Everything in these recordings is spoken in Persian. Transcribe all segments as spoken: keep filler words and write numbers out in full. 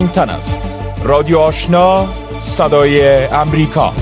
تن است. رادیو آشنا، صدای امریکا.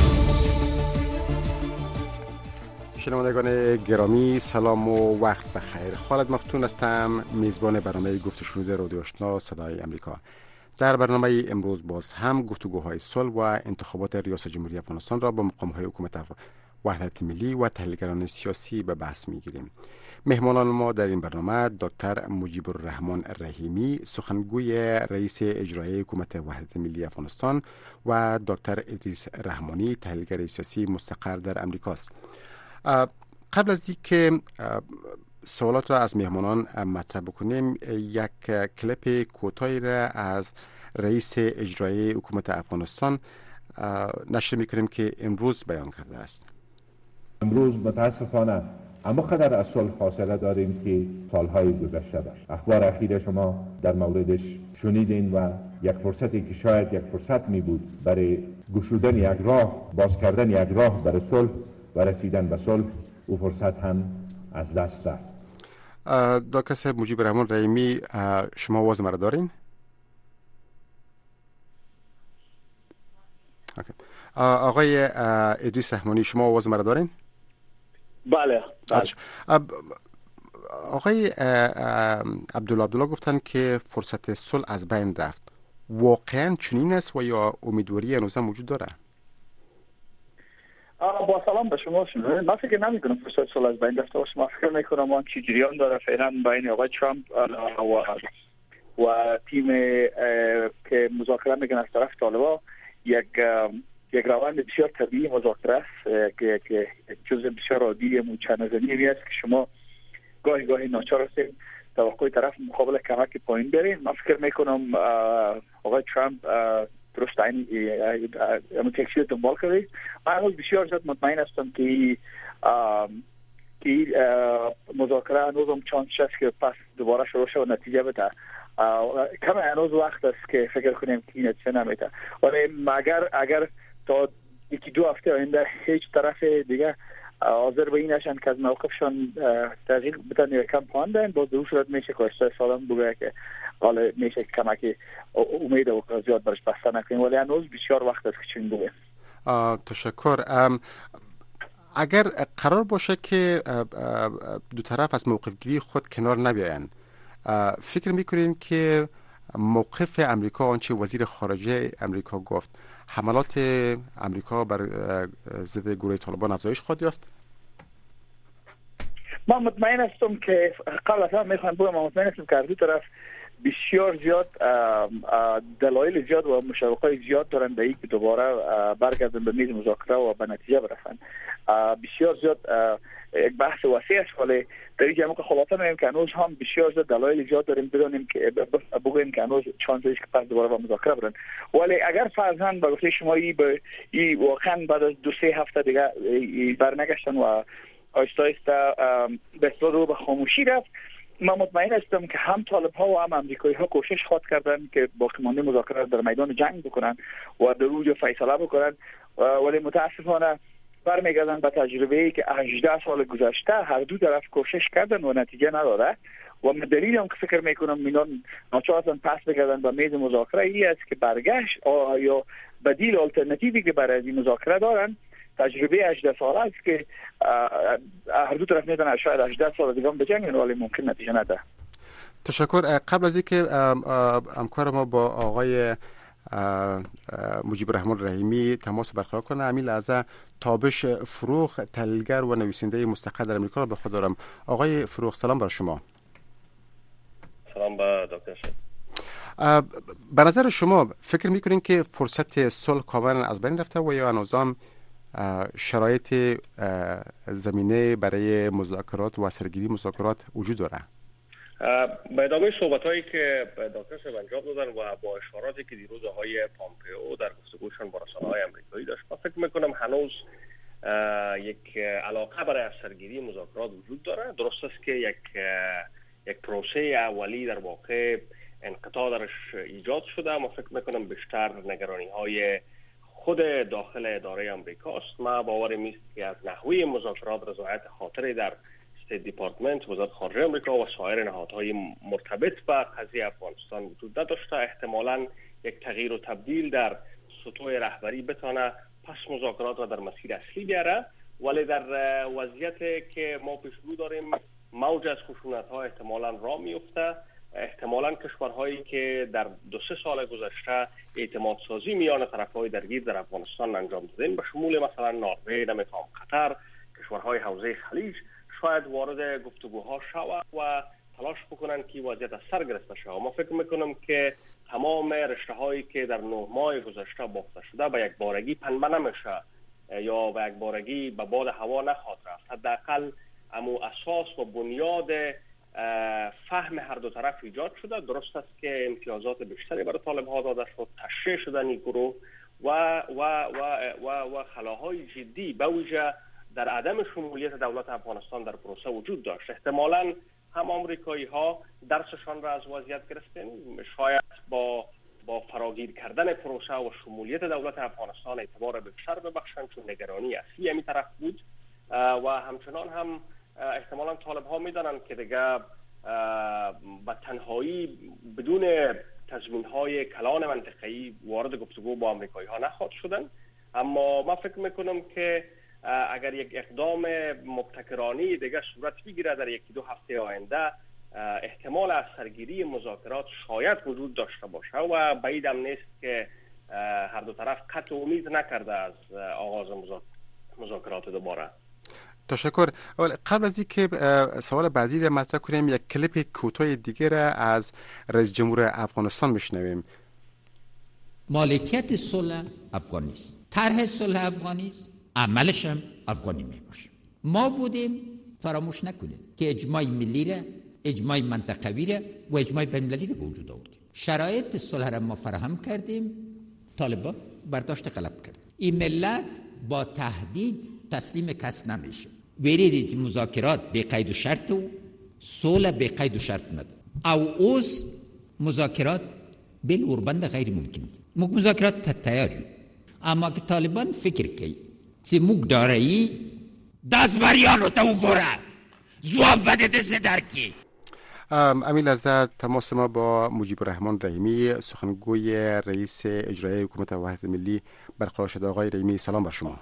شنوندگان گرامی سلام و وقت بخیر. خالد مفتون هستم، میزبان برنامه گفت و شنود رادیو آشنا صدای امریکا. در برنامه امروز باز هم گفتگوهای صلح و انتخابات ریاست جمهوری افغانستان را با مقام‌های حکومت وحدت ملی و تحلیلگران سیاسی به بحث می‌گیریم. مهمانان ما در این برنامه دکتر مجیب الرحمن رحیمی، سخنگوی رئیس اجرایی حکومت وحدت ملی افغانستان و دکتر ادریس رحمانی، تحلیلگر سیاسی مستقر در امریکا است. قبل از اینکه سوالات را از مهمانان مطرح بکنیم، یک کلیپ کوتاهی را از رئیس اجرایی حکومت افغانستان نشر می‌کنیم که امروز بیان کرده است. امروز متاسفانه اما قدر از صلح فاصله داریم که سالهای گذشته داشت. اخبار اخیر شما در موردش شنیدین و یک فرصتی که شاید یک فرصت می بود برای گشودن یک راه، باز کردن یک راه برای صلح و رسیدن به صلح، او فرصت هم از دست رفت. دکتر صاحب مجیب الرحمن رحیمی، شما آواز مرا دارین؟ آقای ادریس رحمانی، شما آواز مرا دارین؟ بله. بله. آقای عبدالله عبدالله گفتن که فرصت صلح از بین رفت. واقعا چنین است و یا امیدواری هنوز هم وجود داره؟ با سلام به شما. شما من فکر نمی کنم فرصت صلح از بین رفته باشه. من فکر میکنم آن چی جریان داره فعلا بین آقای ترامپ و و تیم که مذاکره میکنه از طرف طالبان یک یک روند بسیار طبیعی مذاکره است که که جزء بسیار عادی موچنزنی است که شما گاهی گاهی ناچار هستید توقع طرف مقابل کمک پایین برین. من فکر میکنم آقای ترامپ درست این اون تکسیر دنبال کرده. من هنوز بسیار زیاد مطمئن هستم که که مذاکره هنوز هم چانس هست که پس دوباره شروع شه و نتیجه بده. کم هنوز وقت است که فکر کنیم که این نتیجه نمیده، ولی اگر اگر تا یکی دو هفته آینده هیچ طرف دیگه حاضر به این نشن که از موقفشان تغییر بدن یا کم پاندن، باز در صورت میشه که اشتای سالم بگه که حالا میشه کمک امید و زیاد برش بسته نکنیم، ولی هنوز بسیار وقت است که چنین بگه. تشکر. اگر قرار باشه که دو طرف از موقف گیری خود کنار نبیاین، فکر میکنین که موقف امریکا آنچه وزیر خارجه امریکا گفت، حملات امریکا بر ضد گروه طالبان افزایش خواهد یافت؟ من مطمئن هستم که قبل از همه میخوام بگم مطمئن هستم که دو طرف بسیار زیاد دلایل زیاد و مشوقات زیاد دارن به اینکه دوباره برگردن به میز مذاکره و به نتیجه برسن. بسیار زیاد یک بحث وسیع است، ولی در این جمع که خلاصه میگم که هنوز هم بسیار زیاد دلایل زیاد داریم بدونیم که بگوییم که هنوز چانس است که پس دوباره به مذاکره برن. ولی اگر فرضاً به گفته شما ای به این واقعا بعد از دو سه هفته دیگه برنگشتن و آهسته آهسته به اصطلاح رو به خاموشی رفت، من مطمئن هستم که هم طالب ها و هم امریکایی ها کوشش خواهد کردن که باقی مانده مذاکره در میدان جنگ بکنن و در اوج فیصله بکنن، ولی متاسفانه برمیگردن به تجربه‌ای که هجده سال گذشته هر دو طرف کوشش کردن و نتیجه نداده. و دلیلی هم که فکر میکنم میدان ناچار هستن پس بگردن به میز مذاکره ای است که برگشت یا بدیل آلترناتیوی که برای این مذاکره دارن تجربه هجده ساله است که هر دو طرف میدونن شاید هجده سال دیگه هم بجنگن ولی ممکن نتیجه نده. تشکر. قبل از اینکه همکار ما با آقای مجیب الرحمن رحیمی تماس برقرار کنه، همین لحظه تابش فروغ، تحلیلگر و نویسنده مستقل در امریکا را به خود دارم. آقای فروغ سلام بر شما. سلام با دکتر شد. به نظر شما فکر میکنین که فرصت صلح کاملا از بین رفته و یا هنوزم شرایط زمینه برای مذاکرات و سرگیری مذاکرات وجود داره؟ به ادامه صحبت‌هایی که دکتر صاحب انجام دادن و با اشاراتی که دیروز آقای پامپئو در گفتگوشان با رسانه‌های آمریکایی داشت، من فکر می‌کنم هنوز یک علاقه برای سرگیری مذاکرات وجود داره. درست است که یک یک پروسه اولی در واقع انقطاع درش ایجاد شده، اما فکر می‌کنم بیشتر نگرانی‌های خود داخل اداره آمریکاست. ما باورم است که از نحوه مذاکرات رضایت خاطری در استیت دیپارتمنت، وزارت خارجه آمریکا و سایر نهادهای مرتبط با قضیه افغانستان وجود نداشته. احتمالاً یک تغییر و تبدیل در سطوح رهبری بتانه پس مذاکرات را در مسیر اصلی بیاره. ولی در وضعیتی که ما پیش رو داریم موج از خشونت‌ها احتمالاً راه میفته. احتمالاً کشورهایی که در دو سه سال گذشته اعتماد سازی میان طرف‌های درگیر در افغانستان انجام دادن، به شمول مثلا نروژ، نمی‌خوام قطر، کشورهای حوزه خلیج، شاید وارد گفتگوها شود و تلاش بکنن که وضعیت از سر گرفته شود. ما فکر میکنم که تمام رشته‌هایی که در نه ماه گذشته باخته شده به یک بارگی پنبه نمیشه یا به یک بارگی به باد هوا نخواهد رفت. حداقل امو اساس و بنیاد فهم هر دو طرف ایجاد شده. درست است که امتیازات بیشتری برای طالب‌ها داده شد، تشریح شدن این گروه و و و و, و خلاهای جدی به ویژه در عدم شمولیت دولت افغانستان در پروسه وجود داشت. احتمالاً هم آمریکایی ها درسشان را از وضعیت گرفتن. شاید با با فراگیر کردن پروسه و شمولیت دولت افغانستان اعتبار بیشتر ببخشند، چون نگرانی اصلی همین طرف بود و همچنان هم احتمالاً طالب ها میدانند که دیگه به تنهایی بدون تضمین های کلان منطقه‌ای وارد گفتگو با آمریکایی ها نخواهد شدن. اما من فکر میکنم که اگر یک اقدام مبتکرانه دیگه صورت بگیره در یکی دو هفته آینده، احتمال از سرگیری مذاکرات شاید وجود داشته باشه و بعید هم نیست که هر دو طرف قطع امید نکرده از آغاز مذاکرات دوباره. تشکر. قبل از اینکه سوال بعدی را مطرح کنیم، یک کلیپ کوتاه دیگه را از رئیس جمهور افغانستان میشنویم. مالکیت صلح افغانی است، طرح صلح افغانی است، عملش هم افغانی میباشه. ما بودیم، فراموش نکنید که اجماع ملی را، اجماع منطقوی را و اجماع بین‌المللی را به وجود آوردیم. شرایط صلح را ما فراهم کردیم، طالبان برداشت غلط کرد. این ملت با تهدید تسلیم کس نمیشه. برید مذاکرات به قید و شرط و صلح به قید و شرط نده. او اوس مذاکرات بل اوربند غیر ممکن. موږ مذاکرات ته تیاری، اما که طالبان فکر کوي چې موږ دارایی داس بریانو ته وګوره، ځواب بده دې درکې. امین لحظه تماس ما با مجیب الرحمن رحیمی، سخنگوی رئیس اجرایی حکومت وحدت ملی برقرار شده. آقای رحیمی، سلام بر شما.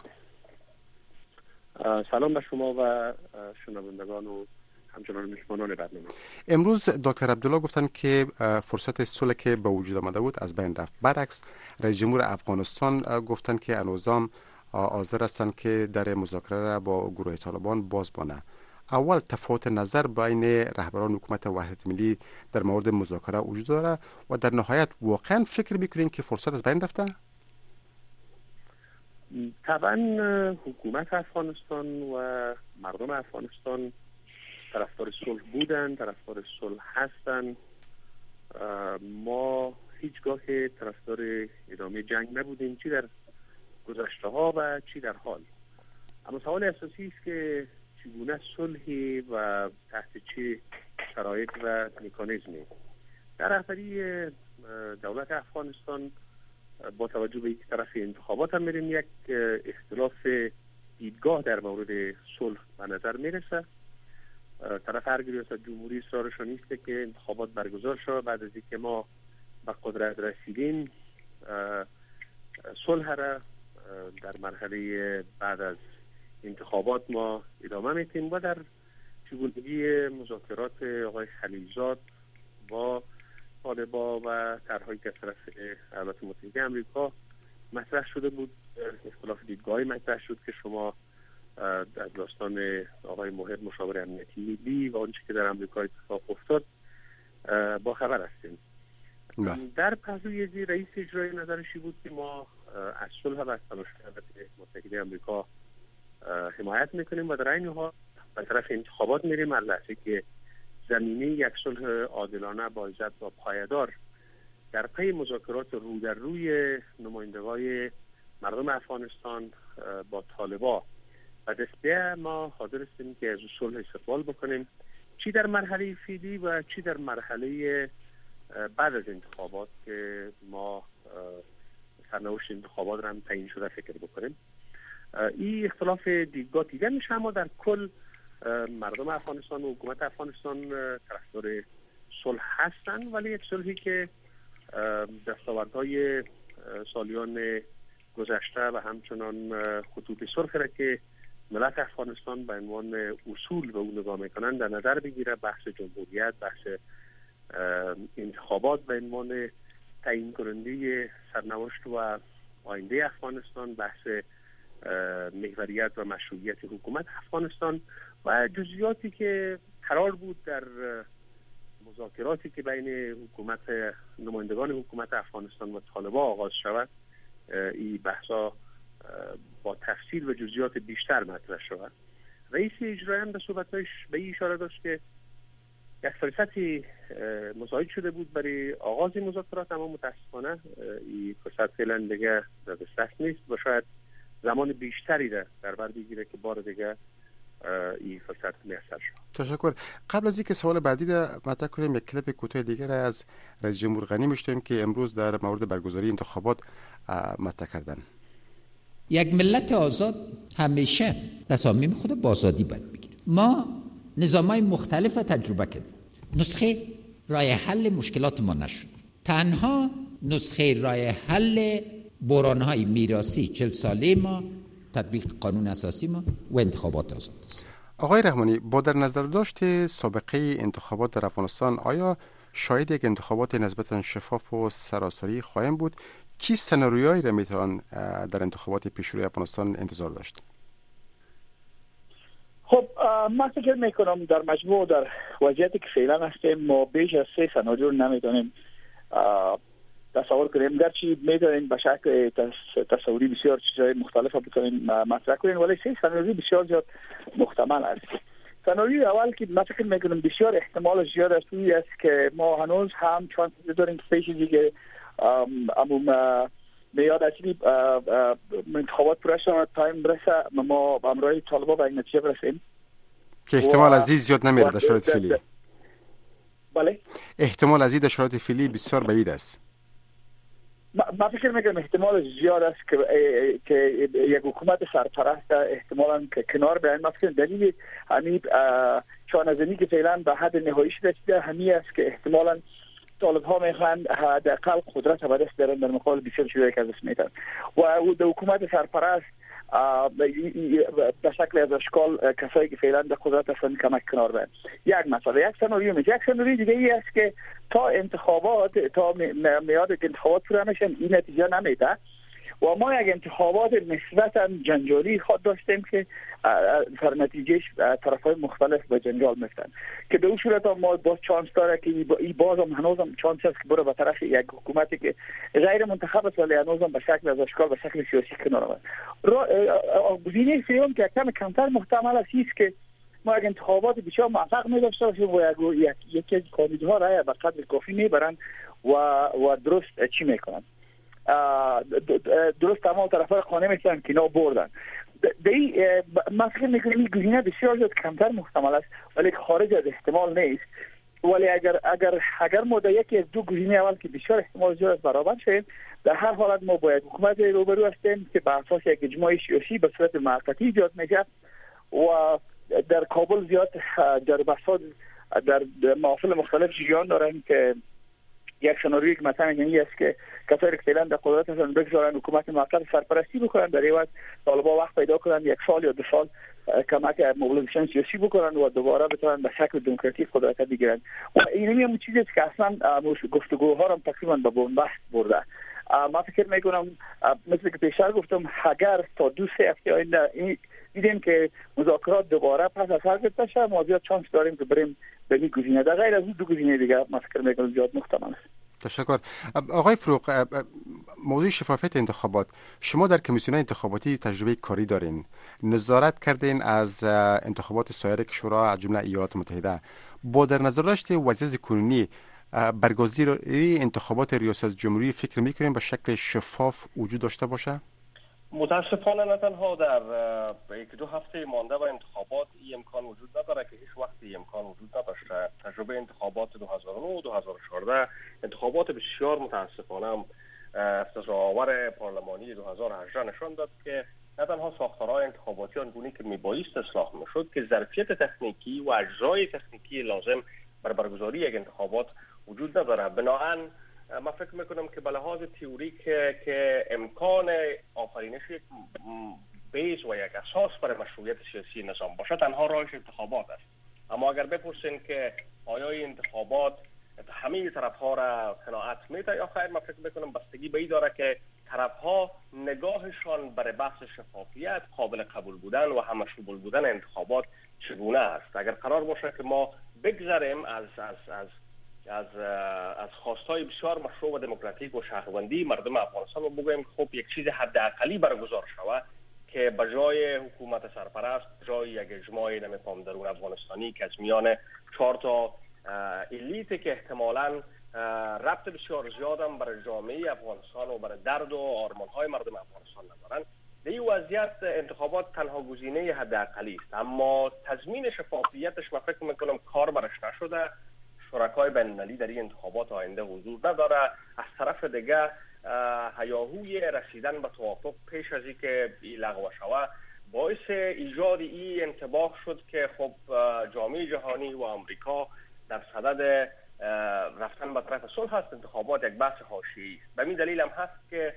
سلام بر شما و شنوندگان و همچنان میهمانان برنامه. امروز دکتر عبدالله گفتن که فرصت صلح که به وجود آمده بود از بین رفت. برعکس رئیس جمهور افغانستان گفتن که انوزام حاضر هستند که در مذاکره را با گروه طالبان باز بانه. اول تفاوت نظر بین رهبران حکومت وحدت ملی در مورد مذاکره وجود داره و در نهایت واقعا فکر میکنین که فرصت از بین رفته؟ طبعا حکومت افغانستان و مردم افغانستان طرفدار صلح بودن، طرفدار صلح هستن. ما هیچگاه طرفدار ادامه جنگ نبودیم، چی در گذشته ها و چی در حال. اما سوال اساسی است که چگونه صلحی و تحت چه شرایط و مکانیزمی. در رهبری دولت افغانستان با توجه به یک طرف انتخابات هم میریم، یک اختلاف دیدگاه در مورد صلح به نظر میرسه. طرف هر ریاست جمهوری اصرارشان است که انتخابات برگزار شود. بعد از اینکه ما به قدرت رسیدیم، صلح را در مرحله بعد از انتخابات ما ادامه میتیم و در چگونگی مذاکرات آقای خلیلزاد با طالبا و طرحهایی که از طرف ایالات متحده آمریکا مطرح شده بود، اختلاف دیدگاهی مطرح شد که شما از داستان آقای موهر مشاور امنیتی ملی و آنچه که در آمریکا اتفاق افتاد با خبر هستیم. در پهلوی رئیس اجرایی نظرشی بود که ما از صلح و از تلاش ایالات متحده آمریکا حمایت میکنیم و در این حال به طرف انتخابات میریم، هر لحظه که زمینه یک صلح عادلانه با عزت و پایدار در پی مذاکرات رو در روی نمایندگان مردم افغانستان با طالبا و دسته ما حاضر هستیم که از صلح استقبال بکنیم، چی در مرحله فعلی و چی در مرحله بعد از انتخابات که ما سرنوشت انتخابات را هم تعیین شده فکر بکنیم. این اختلاف دیدگاه دیده میشه، اما در کل مردم افغانستان و حکومت افغانستان طرفدار صلح هستن، ولی یک صلحی که دستاوردهای سالیان گذشته و همچنان خطوط سرخ را که ملت افغانستان به عنوان اصول به اون نگاه میکنن در نظر بگیره. بحث جمهوریت، بحث انتخابات به عنوان تعیین کننده سرنوشت و آینده افغانستان، بحث محوریت و مشروعیت حکومت افغانستان و جزئیاتی که قرار بود در مذاکراتی که بین حکومت نمایندگان حکومت افغانستان و طالبان آغاز شود، این بحثا با تفصیل و جزئیات بیشتر مطرح شود. رئیس اجرایی هم در صحبتش به این اشاره داشت که یک فرصتی مزاید شده بود برای آغاز مذاکرات، اما متاسفانه این فرصت فعلا دیگه در دست نیست و شاید زمان بیشتری را در بر بگیره که بار دیگه این فرصت میسر شد. تشکر. قبل از اینکه سوال بعدی را مطرح کنیم، یک کلیپ کوتاه دیگر از رئیس جمهور غنی میشنویم که امروز در مورد برگزاری انتخابات مطرح کردن. یک ملت آزاد همیشه تصامیم خود با آزادی باید بگیره. ما نظام‌های مختلف تجربه کردیم، نسخه راه حل مشکلات ما نشد. تنها نسخه راه حل بحران‌های میراثی چهل ساله ما تطبیق قانون اساسی ما و انتخابات آزاد است. آقای رحمانی، با در نظر داشت سابقه انتخابات در افغانستان، آیا شاید یک انتخابات نسبتاً شفاف و سراسری خواهیم بود؟ چی سناریویی را میتوان در انتخابات پیشروی افغانستان انتظار داشت؟ خب من فکر میکنم در مجموع در وضعیتی که فعلا هستیم ما بیش از سه سناریو نمیتونیم تصور کنیم، گرچه میتونیم به شکل تصوری بسیار چیزهای مختلف بتونیم مطرح کنیم، ولی سه سناریو بسیار زیاد محتمل است. سناریوی اول که من فکر میکنم بسیار احتمال زیاد است این است که ما هنوز هم چون داریم که پیش دیگه اما میاد اصلی انتخابات پرشان تایم برسه ما با امرای طالبا به این نتیجه برسیم که احتمال از این زیاد نمیره در شرایط فعلی. بله، احتمال از این در شرایط فعلی بسیار بعید است. من فکر میکنم احتمال زیاد است که که یک حکومت سرپرست احتمالاً که کنار بیاین. من فکر دلیل همین چون از اینی که فعلا به حد نهاییش رسیده همین است که احتمالاً طالب ها میخوان حداقل قدرت به دست بیارن در مقابل بسیار چیزایی که از دست میدن و در حکومت سرپرست به شکل از اشکال کسایی که فعلا در قدرت هستن کمک کنار بیان. یک مسئله، یک سناریو میشه. یک سناریو دیگه ای است که تا انتخابات تا میاد انتخابات پورا نشن این نتیجه نمیده و ما یک انتخابات نسبتا جنجالی خود داشتیم که در نتیجهش طرفای مختلف به جنجال میفتن که به اون صورت ما باز چانس داره که این باز هم هنوز هم چانس هست که بره به طرف یک حکومتی که غیر منتخب است ولی هنوز هم به شکل از اشکال به شکل سیاسی کنار آمد. گزینه سوم که کم کمتر محتمل است که ما یک انتخابات بسیار موفق می‌داشته باشیم و یک یکی از کاندیداها رای به قدر کافی میبرن و و درست چی میکنن، درست تمام طرفای قانع میشن که اینا بردن. دی من فکر میکنم این گزینه بسیار زیاد کمتر محتمل است ولی خارج از احتمال نیست. ولی اگر اگر اگر ما در یکی از دو گزینه اول که بسیار احتمال زیاد برابر شیم، در هر حالت ما باید حکومت روبرو هستیم که بر اساس یک اجماع سیاسی به صورت موقتی ایجاد میشه و در کابل زیاد در بحثات در محافل مختلف جریان دارن که یک سناریویی که مثلا یعنی است که کسایی که فعلا در قدرت هستن بگذارن حکومت موقت سرپرستی بکنن، در عوض طالبا وقت پیدا کنن یک سال یا دو سال کمک موبیلیزیشن سیاسی بکنن و دوباره بتونن به شکل دموکراتیک قدرت بگیرن. و این هم چیزی است که اصلا گفتگوها رو تقریبا به بنبست برده. ما فکر میکنم مثل که پیشتر گفتم اگر تا دو سه هفته آینده دیدیم که مذاکرات دوباره پس از سر گرفته شه، ما زیاد چانس داریم که بریم به این گزینه. در غیر از این دو گزینه دیگه ما فکر میکنم زیاد محتمل است. تشکر. آقای فروغ، موضوع شفافیت انتخابات، شما در کمیسیون انتخاباتی تجربه کاری دارین، نظارت کردین از انتخابات سایر کشورها از جمله ایالات متحده. با در نظر داشت وضعیت کنونی برگزیدگی انتخابات ریاست جمهوری فکر میکنین به شکل شفاف وجود داشته باشه؟ متاسفانه نه تنها در یک دو هفته مانده و انتخابات این امکان وجود نداره که هیچ وقت این امکان وجود نداشته. تجربه انتخابات دو هزار و نه و دو هزار و چهارده انتخابات بسیار متاسفانه افتضاح‌آور پارلمانی دو هزار و هجده نشان داد که نه تنها ساختارهای انتخاباتی آنگونه که میبایست اصلاح میشد که ظرفیت تکنیکی و اجزای تکنیکی لازم بر برگزاری یک انتخابات وجود نداره. بنابراین من فکر میکنم که به لحاظ تئوریک که امکان آفرینش یک بیس و یک اساس برای مشروعیت سیاسی نظام باشه تنها راهش انتخابات است. اما اگر بپرسین که آیا این انتخابات همه طرف‌ها را قناعت میده یا خیر، من فکر میکنم بستگی به این داره که طرف‌ها نگاهشان برای بحث شفافیت، قابل قبول بودن و همشمول بودن انتخابات چگونه است. اگر قرار باشه که ما بگذریم از از از از از خواستهای بسیار مشروع و دموکراتیک و شهروندی مردم افغانستان و بگوییم خب یک چیز حداقلی برگزار شود که به جای حکومت سرپرست، جای یک اجماع نمیفهم درون افغانستانی که از میان چهار تا الیت که احتمالاً ربط بسیار زیادم برای جامعه افغانستان و برای درد و آرمان‌های مردم افغانستان ندارن، در این وضعیت انتخابات تنها گزینه حداقلی است. اما تضمین شفافیتش من فکر میکنم کار برش نشده. شرکای بین‌المللی در این انتخابات آینده حضور نداره. از طرف دیگه هیاهوی رسیدن به توافق پیش از اینکه لغو شود باعث ایجاد این انطباع شد که خب جامعه جهانی و آمریکا در صدد رفتن به طرف صلح است. انتخابات یک بحث حاشیه‌ای است. به این دلیل هم هست که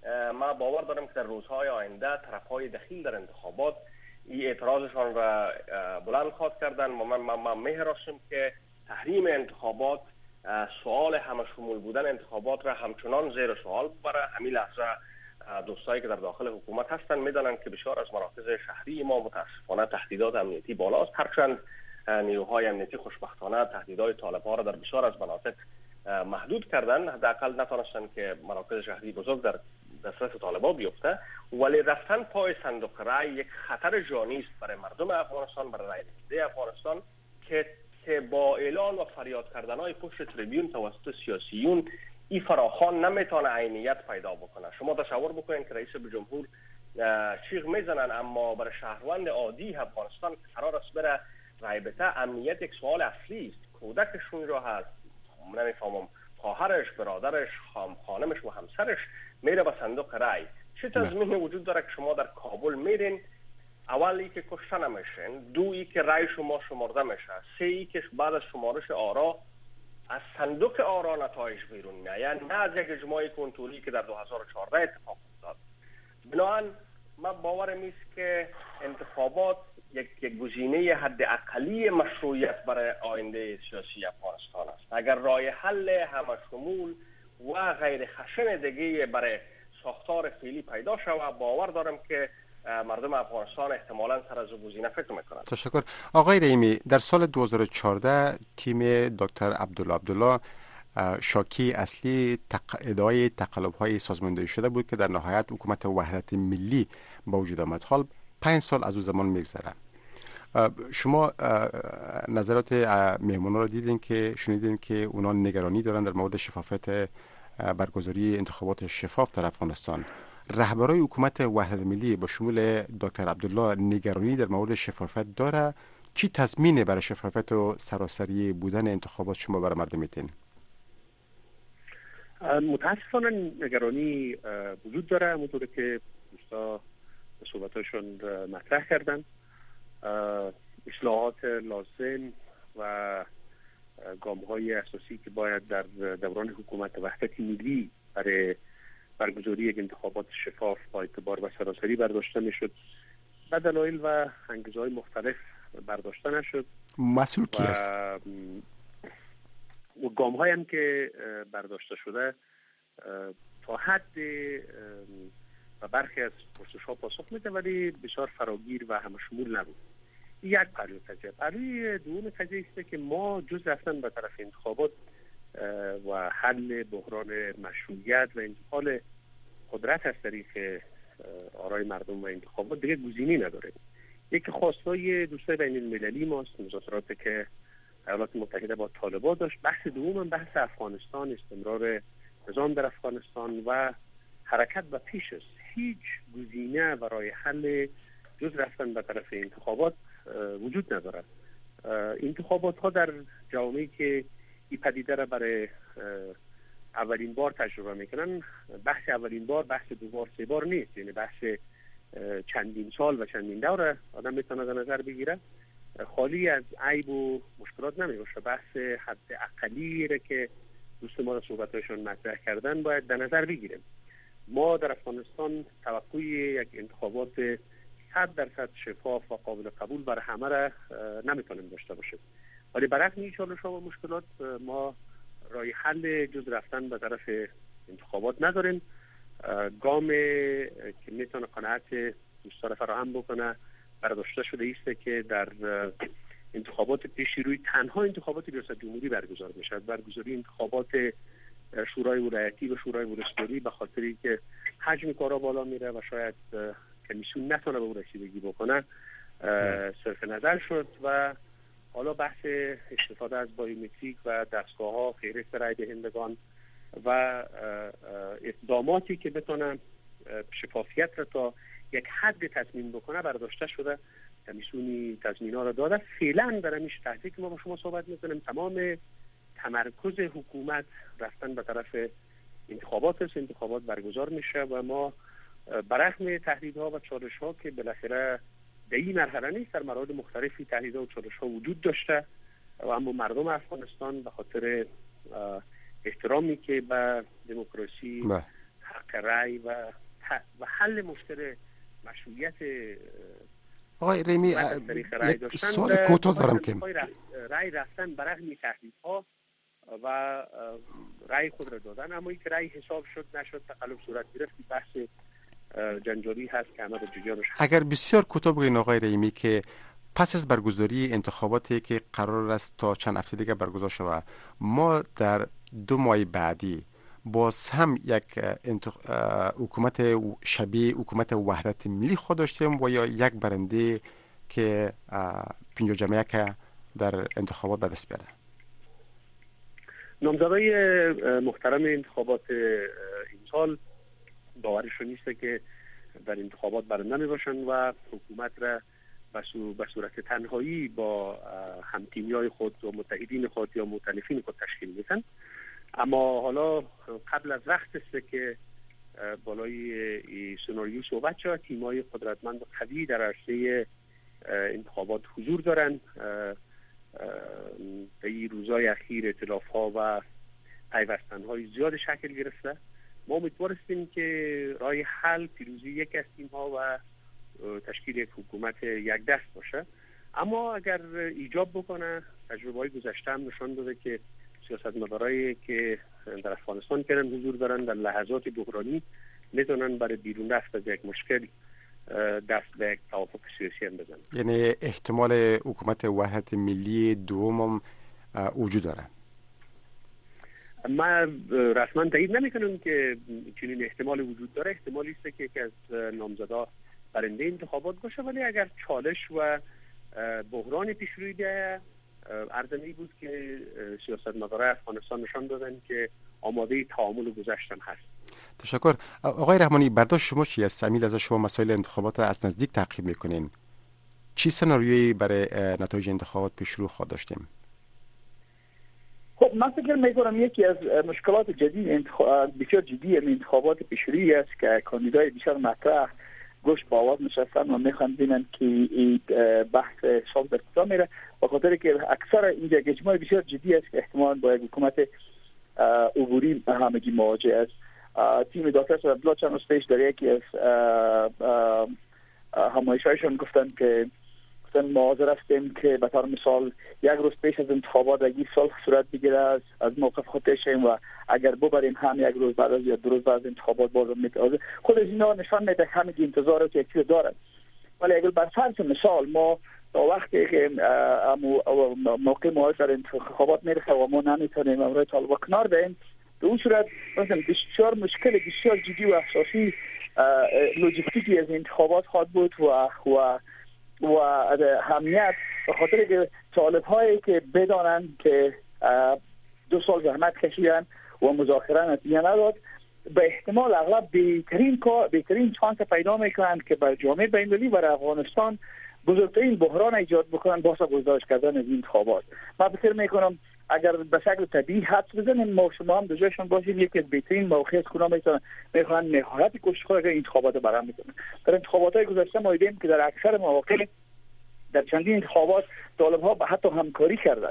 ما باور دارم که در روزهای آینده طرف‌های دخیل در انتخابات این اعتراضشان را بلند خواهد کردن. ما من ما می‌هراسیم که تحریم انتخابات سوال همشمول بودن انتخابات را همچنان زیر سوال ببره. همین لحظه دوستایی که در داخل حکومت هستن میدانن که بسیار از مراکز شهری ما متاسفانه تهدیدات امنیتی بالاست، هرچند نیروهای امنیتی خوشبختانه تهدیدات طالب‌ها را در بسیار از مناطق محدود کردن، حداقل نتونستن که مراکز شهری بزرگ در دسترس طالبان بیفته. ولی رفتن پای صندوق رای یک خطر جانی است برای مردم افغانستان، برای رای دهنده افغانستان که که با اعلان و فریاد کردنهای پشت تریبیون توسط سیاسیون این فراخوان نمیتونه عینیت پیدا بکنه. شما تصور بکنید که رئیس جمهور چیغ میزنن، اما برای شهروند عادی افغانستان قرار است بره رای بده، امنیت یک سوال اصلی است. کودکشون را هست، نمیفهمم خواهرش، برادرش، خانمش و همسرش میره به صندوق رای. چه تضمینی وجود داره که شما در کابل میرین، اولی که کشته نمیشن، دویی که رای شما شمرده میشه، سه‌ای که بعد از شمارش آرا از صندوق آرا نتایج بیرون میاد، نه از یک اجماع کنترلی که در دو هزار و چهارده اتفاق افتاد. بنابراین من باورم است که انتخابات یک, یک گزینه حداقلی مشروعیت برای آینده سیاسی افغانستان است. اگر راه حل همشمول و غیر خشن دیگه برای ساختار فعلی پیدا شود، باور دارم که مردم افغانستان احتمالاً سر از گزینه فکر میکنند. تشکر. آقای رحیمی، در سال دو هزار و چهارده تیم دکتر عبدالله عبدالله شاکی اصلی تق... ادعای تقلب‌های سازماندهی شده بود که در نهایت حکومت وحدت ملی با وجود آمد. حال پنج سال از اون زمان میگذره. شما نظرات مهمانان رو دیدین که شنیدین که اونا نگرانی دارن در مورد شفافیت برگزاری انتخابات شفاف در افغانستان. رهبرای حکومت وحدت ملی با شمول دکتر عبدالله نگرانی در مورد شفافیت داره؟ چی تضمینه برای شفافیت و سراسری بودن انتخابات شما برای مردم میتین؟ متاسفانه نگرانی وجود داره، همونطور که دوستا صحبتاشون مطرح کردن. اصلاحات لازم و گام‌های اساسی که باید در دوران حکومت وحدت ملی برای برگزاری یک انتخابات شفاف با اعتبار و سراسری برداشته میشد، به دلایل و انگیزه‌های مختلف برداشته نشد. مسئول کی است؟ و گام‌هایی هم که برداشته شده تا حد و برخی از پرسش‌ها پاسخ میده، ولی بسیار فراگیر و همشمول نبود. یک پهلوی قضیه. پهلوی دوم قضیه است که ما جز رفتن به طرف انتخابات و حل بحران مشروعیت و انتقال قدرت از طریق آرای مردم و انتخابات دیگه گزینه‌ای نداره. یکی خواستای دوستای بین المللی ماست، مذاکراتی که ایالات متحده با طالبان داشت. بحث دوم بحث افغانستان، استمرار نظام در افغانستان و حرکت به پیش است. هیچ گزینه برای حل جز رفتن به طرف انتخابات وجود ندارد. انتخابات ها در جامعه‌ای که این پدیده را برای اولین بار تجربه میکنن، بحث اولین بار، بحث دو بار، سه بار نیست، یعنی بحث چندین سال و چندین دور آدم میتونه در نظر بگیره، خالی از عیب و مشکلات نمیباشه. بحث حد اقلی را که دوست ما را صحبت‌هایشان مطرح کردن باید در نظر بگیریم. ما در افغانستان توقع یک انتخابات صد درصد شفاف و قابل قبول برای همه را نمیتونیم داشته باشیم، ولی برعکس این چالش‌ها و مشکلات ما راه حل جز رفتن به طرف انتخابات نداریم. گام که میتونه قناعت دوستان فراهم بکنه برداشته شده است که در انتخابات پیش روی تنها انتخابات ریاست جمهوری برگزار بشد. برگزاری انتخابات شورای ولایتی و شورای ولسوالی به خاطری که حجم کارا بالا میره و شاید کمیسیون نتونه به اون رسیدگی بکنه صرف نظر شد و حالا بحث استفاده از بایومتریک و دستگاه ها، فهرست رای دهندگان و اقداماتی که بتونن شفافیت را تا یک حد تضمین بکنه برداشته شده. کمیسیونی تضمینات را داده. فعلا در همیش تحقیق که ما با شما صحبت میکنیم تمام تمرکز حکومت رفتن به طرف انتخابات است. انتخابات برگزار میشه و ما برغم تهدیدها و چالش‌ها که بالاخره در این مرحله نیست، در مراحل مختلفی تهدیدها و چالش‌ها وجود داشته و اما مردم افغانستان به خاطر احترامی که به دموکراسی، حق رأی و و حل مشکل مشروعیت آقای ریمی یک سوال کوتاه دارم که رأی رفتن برغم تهدیدها و رأی خود را دادن، اما اینکه رأی حساب شد نشد تقلب صورت گرفت بحث جنجالی هست که همه رو جریانش. اگر بسیار کوتاه بگین آقای ریمی که پس از برگزاری انتخاباتی که قرار است تا چند هفته دیگه برگزار شود، ما در دو ماه بعدی باز هم یک انتخ... حکومت شبیه حکومت وحدت ملی خود داشتیم و یا یک برنده که پنجاه جمعه که در انتخابات به دست بیاره؟ نامزدای محترم انتخابات این سال باورشون نیست که در انتخابات برنده می باشن و حکومت را به صورت تنهایی با همتیمیای خود و متحدین خود یا مؤتلفین خود تشکیل میدن. اما حالا قبل از وقت است که بالای سناریو صحبت شد. تیمای قدرتمند و قوی در عرصه انتخابات حضور دارن. در این روزهای اخیر ائتلاف ها و پیوستن های زیاد شکل گرفته. ما امیدوار هستیم که راه حل پیروزی یک از تیم ها و تشکیل یک حکومت یک دست باشه. اما اگر ایجاب بکنه، تجربه های گذشته هم نشان داده که سیاستمدارایی که در افغانستان کردن حضور دارن در لحظات بحرانی میتونن برای بیرون رفت از یک مشکل دست به یک توافق سیاسی هم بزنن. یعنی احتمال حکومت وحدت ملی دوم وجود داره؟ من رسما تایید نمیکنم که چنین احتمال وجود داره. احتمالی است که یکی از نامزدا برنده انتخابات باشه، ولی اگر چالش و بحران پیش روی بیاید، ارزمی بود که سیاستمدارای افغانستان نشان دادن که آماده تعامل گذشتن هست. تشکر. آقای رحمانی، برداشت شما چی است؟ امیل از شما مسائل انتخابات از نزدیک تعقیب میکنین. چی سناریویی برای نتایج انتخابات پیش رو خواهد داشتیم؟ خب من فکر میکنم یکی از مشکلات جدید انتخاب بسیار جدی انتخابات پیش روی است که کاندیدای بسیار مطرح گوش با آواز نشستن و میخوان ببینن که این بحث حساب در کجا میره، به خاطر که اکثر اینجا اجماع بسیار جدی است که احتمال با یک حکومت عبوری همگی مواجه است. تیم دکتر صدرالله چند روز پیش در یکی از همایش‌هایشان گفتن که گفتن ما حاضر هستیم که به طور مثال یک روز پیش از انتخابات اگه صلح صورت بگیره از از موقف خود شیم و اگر ببریم هم یک روز بعد از یا دو روز بعد از انتخابات باز میتازه. خود از اینا نشان میده همگی انتظار که چیز دارن. ولی اگر بر فرض مثال ما تا وقتی که موقع ما در انتخابات میرسه و ما نمیتونیم امروز طالبا کنار بیم، به اون صورت مثلا بسیار مشکل بسیار جدی و اساسی لوجستیکی از انتخابات خواهد بود و و و اهمیت به خاطر که طالب هایی که بدانن که دو سال زحمت کشیدن و مذاکره نتیجه نداد، به احتمال اغلب بهترین کار بهترین چانس پیدا میکنن که بر جامعه بین‌المللی و افغانستان بزرگترین بحران ایجاد بکنن واسه گزارش کردن از انتخابات. من فکر میکنم اگر به شکل طبیعی حدس بزنیم ما شما هم دوجایشون باشیم، یکی از بهترین موقع است که میتونن میخوان نهایت کوشش کنن که انتخابات برام میکنن. در انتخابات گذشته ما دیدیم که در اکثر مواقع در چندین انتخابات طالب ها حتی همکاری کردن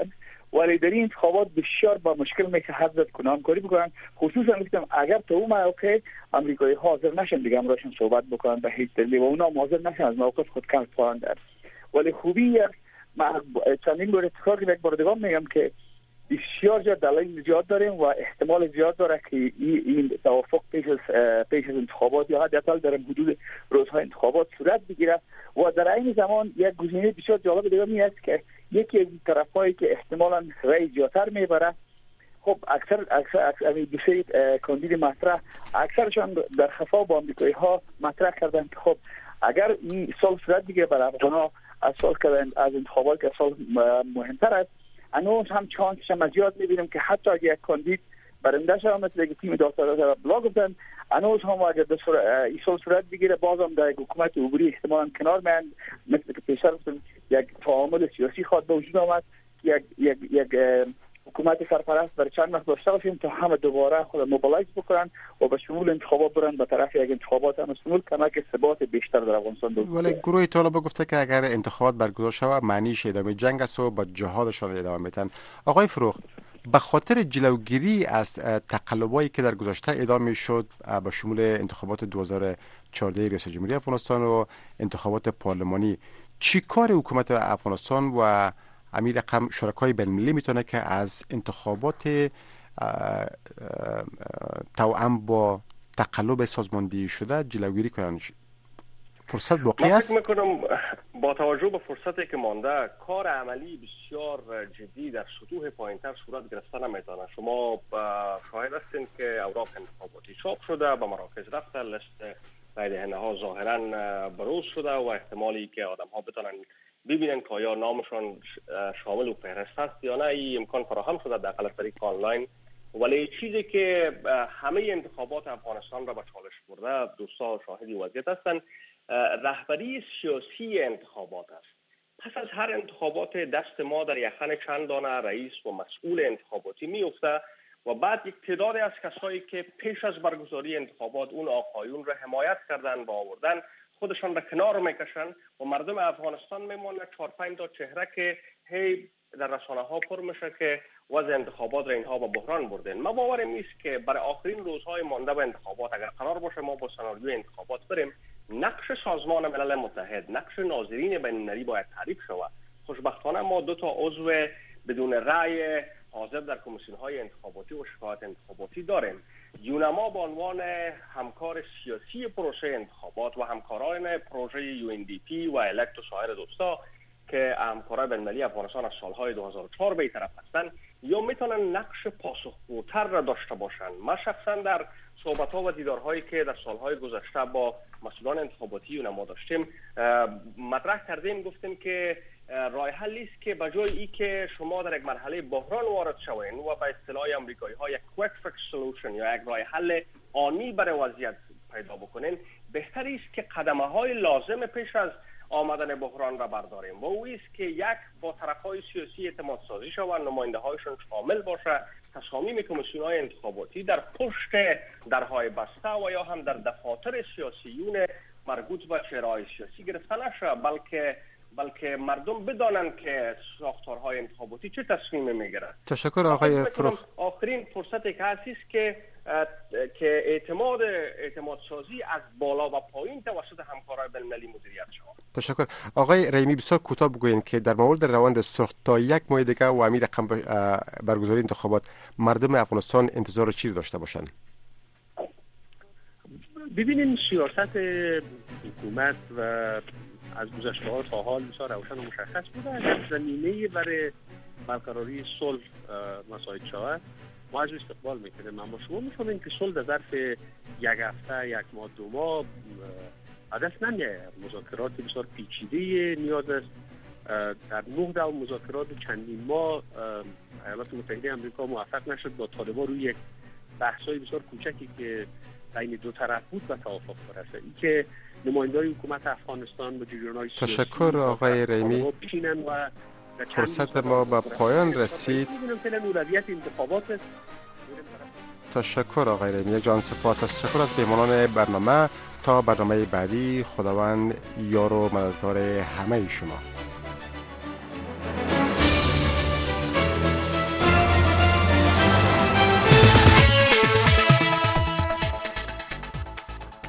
ولی در این انتخابات بسیار با مشکل میشه حد زد که همکاری بکنن. خصوصا گفتم اگر تو اون موقع امریکایی حاضر نشن دیگه همراهشون صحبت بکنن به هیچ دلیل و اونا حاضر نشن از موقف خود کم پایان در. ولی خوبی ما چندین بار اتفاقی یک بار دیگه میگم که بسیار زیاد دلایل زیاد داریم و احتمال زیاد داره که این توافق پیش از پیش از انتخابات یا حداقل در حدود روزهای انتخابات صورت بگیره. و در این زمان یک گزینه بسیار جالب دیگه می است که یکی از طرفایی که احتمالاً رأی زیادتر میبره، خب اکثر اکثر اکثر دو سه کاندید مطرح اکثرشان در خفا با آمریکایی ها مطرح کردن که خب اگر این سال صورت بگیره برای افغان‌ها از سال که از انتخابات که سال مهمتر است، هنوز هم چانسش هم زیاد می‌بینیم که حتی اگر یک کاندید برنده شده مثل که تیم دکتر بلا گفتن، هنوز هم اگر در این سال صورت بگیره بازم در حکومت عبوری احتمالاً کنار میان، مثل که پیشتر گفتم یک تعامل سیاسی خواهد به وجود آمد، یک یک یک حکومت سرپرست برای چند وقت داشته باشیم تا همه دوباره خود موبیلایز بکنن و به شمول انتخابات برن به طرف یک انتخابات هم شمول کمک ثبات بیشتر در افغانستان بود. ولی گروه طالب گفته که اگر انتخابات برگزار شود معنیش ادامه جنگ است و با جهادشان ادامه میدن. آقای فروغ، به خاطر جلوگیری از تقلبایی که در گذشته ادامه شد به شمول انتخابات دو هزار و چهارده ریاست جمهوری افغانستان و انتخابات پارلمانی، چی کار حکومت افغانستان و امیر رقم شرکای بین‌المللی میتونه که از انتخابات توأم با تقلب سازماندهی شده جلوگیری کنن؟ فرصت باقی است؟ من فکر میکنم با توجه به فرصتی که مانده کار عملی بسیار جدی در سطوح پایینتر صورت گرفتن نمیتونه. شما شاهد هستین که اوراق انتخاباتی چاپ شده، به مراکز رفته، لیست رای دهنده ها ظاهرا بروز شده و احتمالی که آدم ها بتونن ببینن که آیا نامشان شامل و فهرست هست یا نه این امکان فراهم شده در حالت طریق آنلاین. ولی چیزی که همه انتخابات افغانستان را به چالش برده، دوستا شاهدی وضعیت هستند، رهبری سیاسی انتخابات است. پس از هر انتخابات دست ما در یخن چند دانه رئیس و مسئول انتخاباتی میفته و بعد یک تعداد از کسایی که پیش از برگزاری انتخابات اون آقایون را حمایت کردن و آوردن خودشان را کنار میکشن و مردم افغانستان میمونه چهار پنج تا چهره که هی در رسانه ها پر میشه که وضع انتخابات را اینها با بحران بردن. ما باورم نیست که برای آخرین روزهای مانده به انتخابات اگر قرار باشه ما با سناریوی انتخابات بریم، نقش سازمان ملل متحد، نقش ناظرین بین‌المللی باید تعریف شود. خوشبختانه ما دو تا عضو بدون رأی حاضر در کمیسیون های انتخاباتی و شکایت انتخاباتی داریم. یونما به عنوان همکار سیاسی پروسه انتخابات و همکاران پروژه یو ان دی پی و الکت و سایر دوستا که همکارای بین‌المللی افغانستان از سالهای دو هزار و چهار به طرف هستند یا میتونن نقش پاسخگوتر را داشته باشند. ما شخصا در صحبت‌ها و دیدارهایی که در سالهای گذشته با مسئولان انتخاباتی یونما داشتیم مطرح کردیم، گفتیم که راه حلی است که به جای ای که شما در یک مرحله بحران وارد شوین و به اصطلاح آمریکایی‌ها یک کویک فیکس سولوشن یا یک راه حل آنی برای وضعیت پیدا بکنین، بهتر است که قدم‌های لازم پیش از آمدن بحران را برداریم و او است که یک با طرف‌های سیاسی اعتماد سازی شوند، نماینده‌هایشون شامل باشه، تصامیم کمیسیون‌های انتخاباتی در پشت درهای بسته و یا هم در دفاتر سیاسیون مربوط به چهره‌های سیاسی گرفته نشه، بلکه بلکه مردم بدانند که ساختارهای انتخاباتی چه تصمیمی میگیرند. تشکر آقای فروغ. آخرین فرصتی که هست است که که اعتماد اعتماد سازی از بالا و پایین توسط همکارای بین‌المللی مدیریت شود. تشکر. آقای رحیمی بسیار کوتاه بگوین که در مورد روند سرخ تا یک ماه دیگه و امیر رقم برگزاری انتخابات مردم افغانستان انتظار چی داشته باشند؟ ببینیم سیاست حکومت و از گذشته ها تا حال بسیار روشن و مشخص بوده. اگر زمینه برای برقراری صلح مساعد شود ما از استقبال میکنیم، اما شما میفهمین که صلح در ظرف یک هفته، یک ماه، دو ماه عدس نمیه. مذاکرات بسیار پیچیده نیاز است. در نه دو مذاکرات چندین ماه ایالات متحده آمریکا موفق نشد با طالبان روی یک بحث‌های بسیار کوچکی که بین دو طرف بود و توافق برسه. این که نمایندگان حکومت افغانستان و جریان‌های سیاسی تشکر آقای رحیمی. فرصت ما به پایان رسید. تشکر آقای رحیمی جان، سپاس. تشکر از میهمانان برنامه. تا برنامه بعدی خداوند یار و مددگار همه شما.